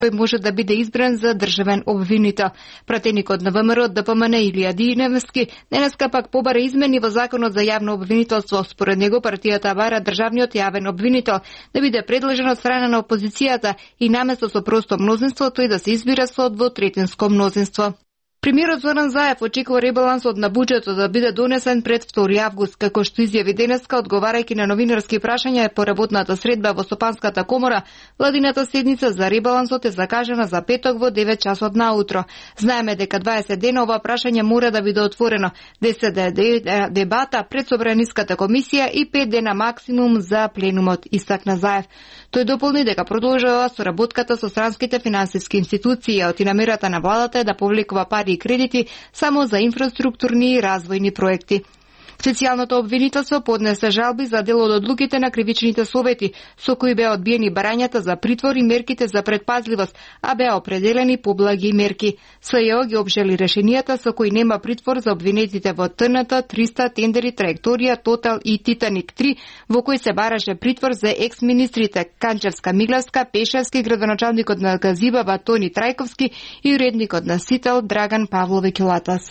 Тој може да биде избран за државен обвинител. Пратеникот на ВМРО ДПМН Илија Диневски денеска пак побара измени во Законот за јавно обвинителство. Според него партијата бара државниот јавен обвинител да биде предложен од страна на опозицијата и наместо со просто мнозинство тој да се избира со двотретинско мнозинство. Премиерот Зоран Заев очекува ребалансот на буџетот да биде донесен пред 2 август, како што изјави денеска одговарајќи на новинарски прашања по работната средба во Стопанската комора. Владината седница за ребалансот е закажана за петок во 9 часот наутро. Знаеме дека 20 дена ова прашање мора да биде отворено, 10 дебата пред Собраниската комисија и 5 дена максимум за пленумот, истакна Заев. Тој дополни дека продолжува соработката со странските финансиски институции, а намерата на владата е да повлекува пари и кредити само за инфраструктурни и развојни проекти. Специјалното обвинителство поднесе жалби за дел од одлуките на кривичните совети, со кои беа одбиени барањата за притвор и мерките за предпазливост, а беа определени поблаги мерки. СЈО ги обжали решенијата со кои нема притвор за обвинетите во ТНТ, 300, Тендери, Траекторија, Тотал и Титаник 3, во кои се бараше притвор за екс-министрите Канчевска Миглевска, Пешевски, градоначалникот на Газибава Тони Трајковски и уредникот на Сител Драган Павловиќ Латас.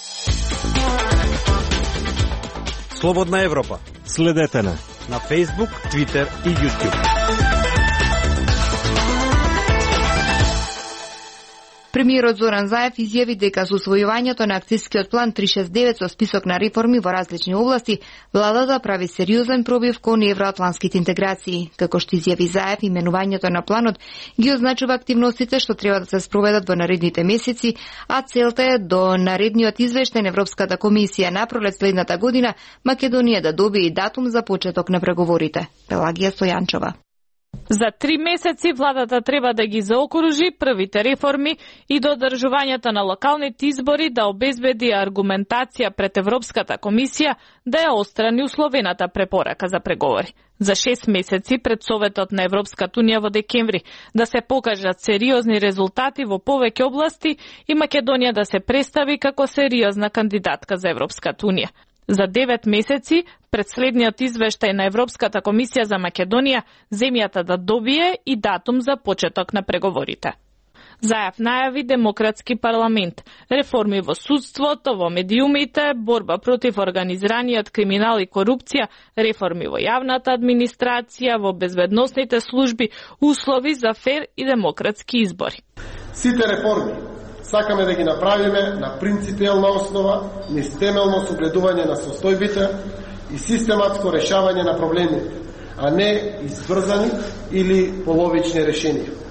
Слободна Европа. Следете на Facebook, Twitter и YouTube. Премиерот Зоран Заев изјави дека со усвојувањето на акцијскиот план 369 со список на реформи во различни области, владата прави сериозен пробив кон евроатланските интеграции. Како што изјави Заев, именувањето на планот ги означува активностите што треба да се спроведат во наредните месеци, а целта е до наредниот извештај на Европската комисија на пролет следната година Македонија да добие датум за почеток на преговорите. Пелагија Стојанчова. За 3 месеци владата треба да ги заокружи првите реформи и додржувањето на локалните избори да обезбеди аргументација пред Европската комисија да ја острани условената препорака за преговори. За 6 месеци пред Советот на Европската унија во декември да се покажат сериозни резултати во повеќе области и Македонија да се представи како сериозна кандидатка за Европската унија. За 9 месеци пред следниот извештај на Европската комисија за Македонија, земјата да добие и датум за почеток на преговорите. Заев најави демократски парламент, реформи во судството, во медиумите, борба против организираниот криминал и корупција, реформи во јавната администрација, во безбедносните служби, услови за фер и демократски избори. Сите реформи сакаме да ги направиме на принципиелна основа, низ темелно согледување на состојбите и систематско решавање на проблемите, а не избрзани или половични решенија.